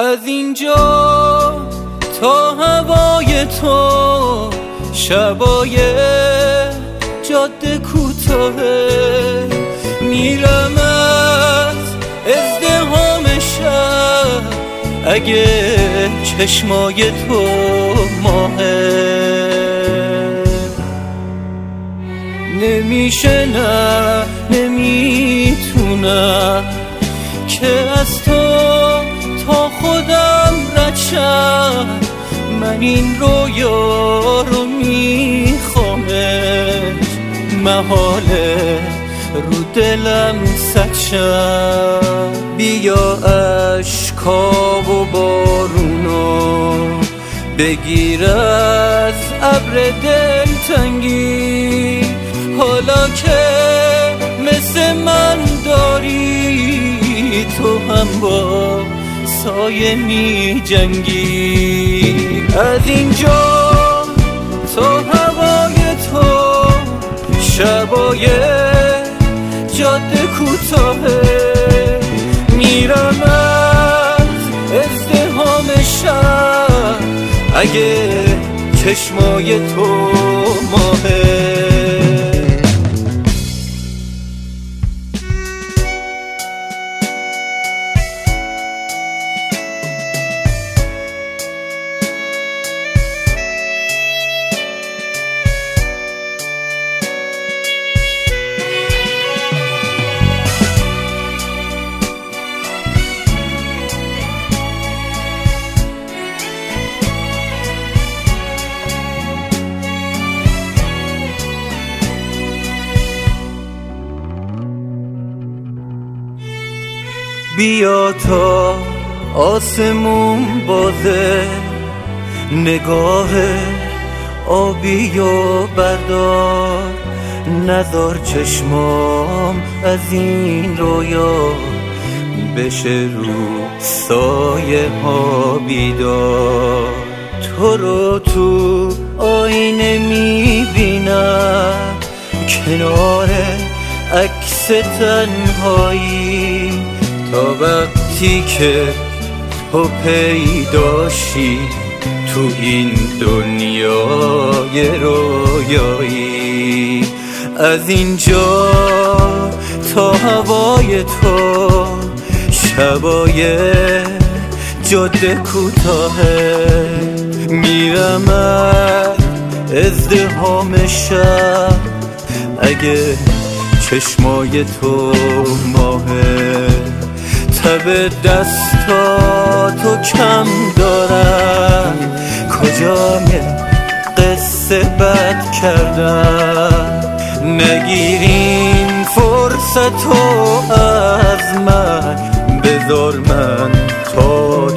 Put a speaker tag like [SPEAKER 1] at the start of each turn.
[SPEAKER 1] از اینجا تا هوای تو شبای جاده کوتاهه، میرم از ازدحام شهر اگه چشمای تو ماهه. نمیشه نه نمیتونم که از تو تا خودم رد شم، من این رویا رو میخوامش، محاله رو دلم سد شم. بیا اشکا و بارونو بگیر از ابر دلتنگی، حالا که مثل من داری تو هم با سایه می جنگی. از اینجا تا هوای تو شبای جاده کوتاهه، میرم از ازدحام شهر اگه چشمای تو ماهه. بیا تا آسمون بازه، نگاه آبی و بردار، نذار چشمام از این رویا بشه رو سایه ها بیدار. تو رو تو آینه میبینم کنار عکس تنهایی، تا وقتی که تو پیداشی تو این دنیای رویایی. از اینجا تا هوای تو شبای جاده کوتاهه، میرم از ازدحام شهر اگه چشمای تو ماهه. تب دستاتو کم دارم، کجای قصه بد کردم، نگیرین فرصتو از من، بذار من تا